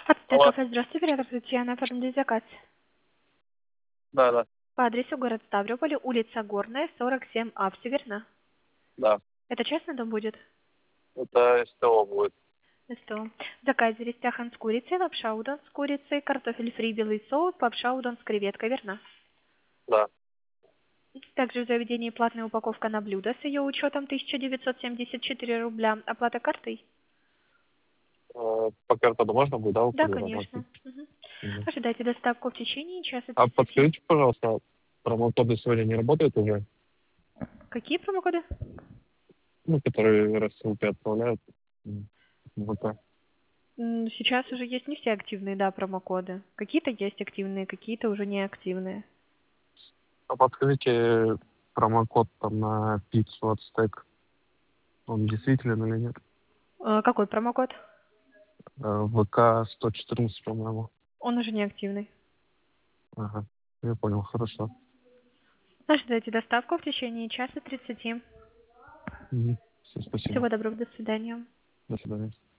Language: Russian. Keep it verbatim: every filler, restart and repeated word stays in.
Ацтек Алло. кафе, здравствуйте, оператор Татьяна, оформили заказ. Да, да, По адресу город Ставрополь, улица Горная, сорок семь А, все верно? да. Это частный дом будет? Это СТО будет. СТО. В заказе рестяхан с курицей, лапша удон с курицей, картофель фри, белый соус, лапша удон с креветкой, верно? Да. Также в заведении платная упаковка на блюдо с ее учетом тысяча девятьсот семьдесят четыре рубля. Оплата картой? Э, По картону можно будет, да, Да, уходить конечно. работать? Мгм. Мгм. Ожидайте доставку в течение часа А тридцати. подскажите, пожалуйста, промокоды сегодня не работают уже? Какие промокоды? Ну, которые рассылки отправляют. М, Вот так. М, Сейчас уже есть не все активные, да, промокоды. Какие-то есть активные, какие-то уже не активные. А подскажите промокод там на пиццу от стек. Он действителен или нет? Э, Какой промокод? Э, ВК сто четырнадцать, по-моему. Он уже не активный. Ага. Я понял, хорошо. Ожидайте доставку в течение часа тридцати. Все, спасибо. Всего доброго, до свидания. До свидания.